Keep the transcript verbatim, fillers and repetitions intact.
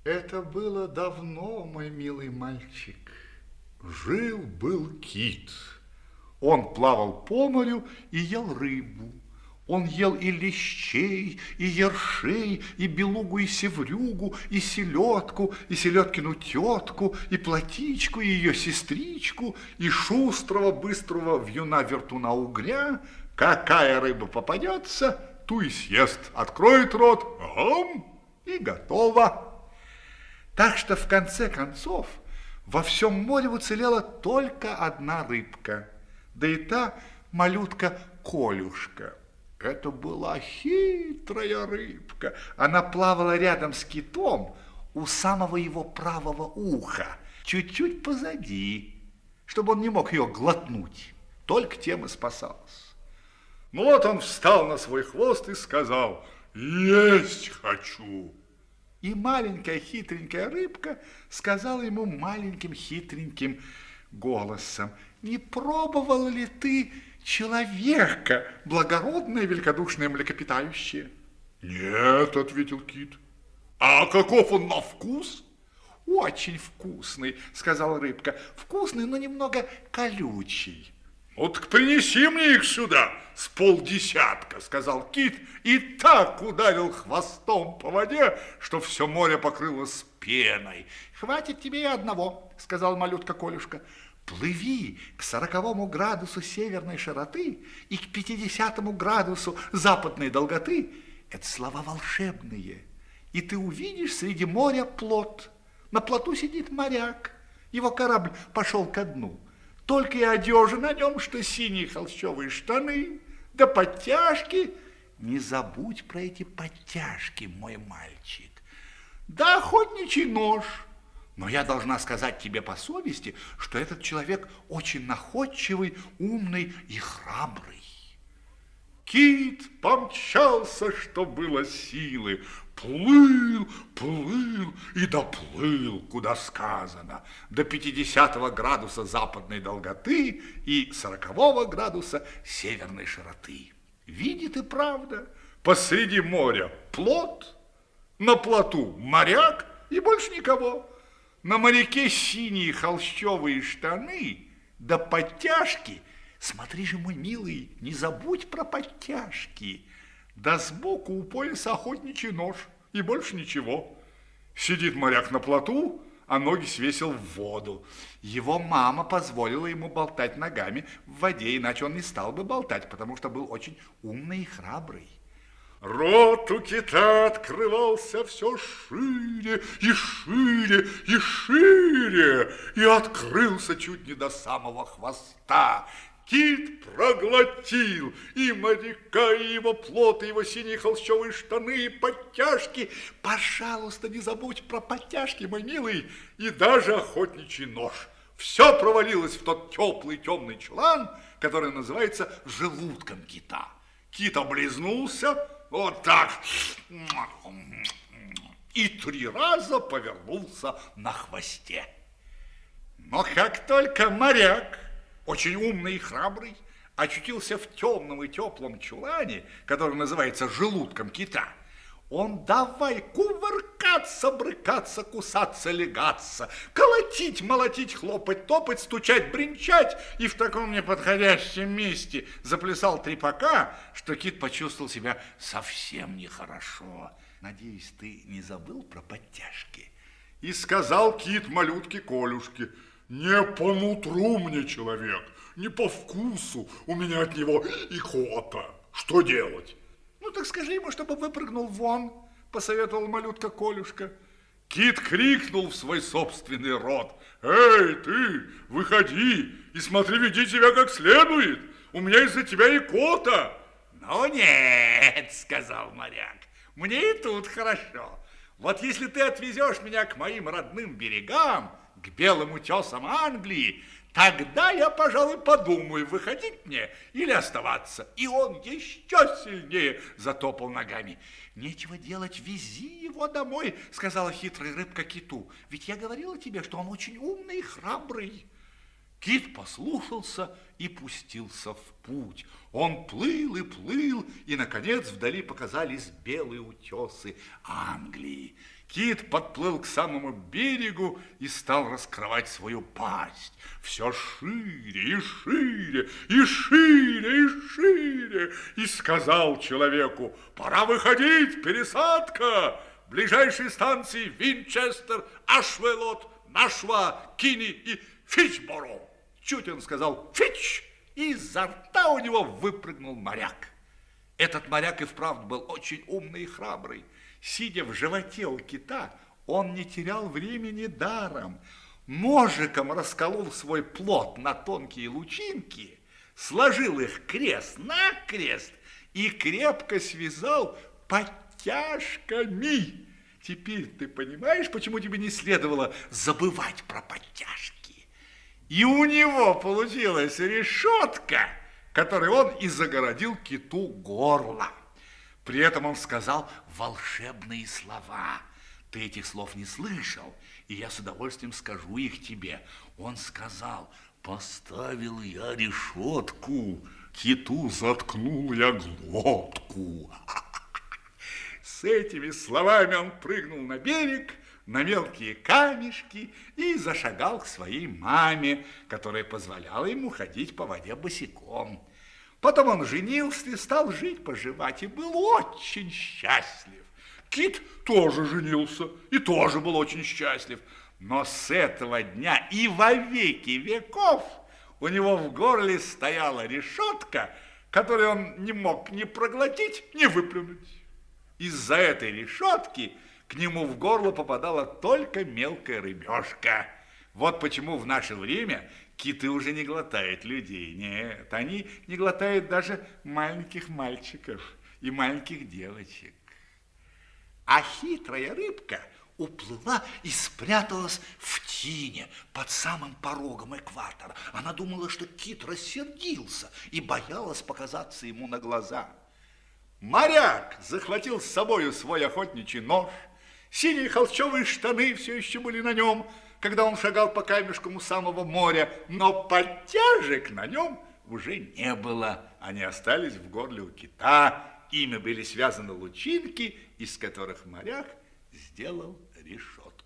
Это было давно, мой милый мальчик. Жил-был кит. Он плавал по морю и ел рыбу. Он ел и лещей, и ершей, и белугу, и севрюгу, и селедку, и селедкину тетку, и платичку, и ее сестричку, и шустрого, быстрого вьюна-вертуна угря. Какая рыба попадется, ту и съест. Откроет рот, гам, и готово. Так что, в конце концов, во всем море уцелела только одна рыбка, да и та малютка Колюшка. Это была хитрая рыбка. Она плавала рядом с китом у самого его правого уха, чуть-чуть позади, чтобы он не мог ее глотнуть. Только тем и спасалась. Ну вот он встал на свой хвост и сказал: «Есть хочу». И маленькая хитренькая рыбка сказала ему маленьким хитреньким голосом: «Не пробовал ли ты человека, благородное великодушное млекопитающее?» «Нет», — ответил кит. «А каков он на вкус?» «Очень вкусный», — сказала рыбка. «Вкусный, но немного колючий». «Вот так принеси мне их сюда с полдесятка», — сказал кит, и так ударил хвостом по воде, что все море покрылось пеной. «Хватит тебе и одного», — сказал малютка Колюшка. «Плыви к сороковому градусу северной широты и к пятидесятому градусу западной долготы». Это слова волшебные. И ты увидишь среди моря плот. На плоту сидит моряк. Его корабль пошел ко дну. Только и одежа на нем, что синие холщовые штаны, да подтяжки. Не забудь про эти подтяжки, мой мальчик. Да охотничий нож. Но я должна сказать тебе по совести, что этот человек очень находчивый, умный и храбрый. Кит помчался, что было силы, плыл, плыл и доплыл, куда сказано, до пятидесятого градуса западной долготы и сорокового градуса северной широты. Видит и правда, посреди моря плот, на плоту моряк и больше никого. На моряке синие холщовые штаны, да подтяжки. Смотри же, мой милый, не забудь про подтяжки. Да сбоку у пояса охотничий нож, и больше ничего. Сидит моряк на плоту, а ноги свесил в воду. Его мама позволила ему болтать ногами в воде, иначе он не стал бы болтать, потому что был очень умный и храбрый. Рот у кита открывался все шире и шире и шире, и открылся чуть не до самого хвоста. Кит проглотил и моряка, и его плот, и его синие холщовые штаны, и подтяжки. Пожалуйста, не забудь про подтяжки, мой милый, и даже охотничий нож. Все провалилось в тот теплый темный чулан, который называется желудком кита. Кит облизнулся вот так и три раза повернулся на хвосте. Но как только моряк, очень умный и храбрый, очутился в темном и теплом чулане, который называется желудком кита, он давай кувыркаться, брыкаться, кусаться, легаться, колотить, молотить, хлопать, топать, стучать, бренчать, и в таком неподходящем месте заплясал трепака, что кит почувствовал себя совсем нехорошо. Надеюсь, ты не забыл про подтяжки? И сказал кит малютке Колюшке: «Не по нутру мне человек, не по вкусу, у меня от него икота. Что делать?» «Ну, так скажи ему, чтобы выпрыгнул вон», посоветовал малютка Колюшка. Кит крикнул в свой собственный рот: «Эй, ты, выходи и смотри, веди себя как следует, у меня из-за тебя икота». «Ну нет», сказал моряк, «мне и тут хорошо. Вот если ты отвезешь меня к моим родным берегам, к белым утесам Англии, тогда я, пожалуй, подумаю, выходить мне или оставаться». И он еще сильнее затопал ногами. «Нечего делать, вези его домой», сказала хитрая рыбка киту. «Ведь я говорила тебе, что он очень умный и храбрый». Кит послушался и пустился в путь. Он плыл и плыл, и, наконец, вдали показались белые утесы Англии. Кит подплыл к самому берегу и стал раскрывать свою пасть. Все шире и шире, и шире, и шире. И сказал человеку: пора выходить, пересадка. Ближайшие станции Винчестер, Ашвелот, Нашва, Кини и Фичборо. Чуть он сказал «Фич», и изо рта у него выпрыгнул моряк. Этот моряк и вправду был очень умный и храбрый. Сидя в животе у кита, он не терял времени даром. Ножиком расколол свой плод на тонкие лучинки, сложил их крест-накрест и крепко связал подтяжками. Теперь ты понимаешь, почему тебе не следовало забывать про подтяжки? И у него получилась решетка, которой он и загородил киту горло. При этом он сказал волшебные слова. Ты этих слов не слышал, и я с удовольствием скажу их тебе. Он сказал: поставил я решетку, киту заткнул я глотку. С этими словами он прыгнул на берег, на мелкие камешки и зашагал к своей маме, которая позволяла ему ходить по воде босиком. Потом он женился и стал жить-поживать, и был очень счастлив. Кит тоже женился и тоже был очень счастлив. Но с этого дня и во веки веков у него в горле стояла решетка, которую он не мог ни проглотить, ни выплюнуть. Из-за этой решетки к нему в горло попадала только мелкая рыбешка. Вот почему в наше время киты уже не глотают людей. Нет, они не глотают даже маленьких мальчиков и маленьких девочек. А хитрая рыбка уплыла и спряталась в тине под самым порогом экватора. Она думала, что кит рассердился и боялась показаться ему на глаза. Моряк захватил с собою свой охотничий нож. Синие холщовые штаны все еще были на нем, когда он шагал по камешкам у самого моря, но подтяжек на нем уже не было. Они остались в горле у кита. Ими были связаны лучинки, из которых моряк сделал решетку.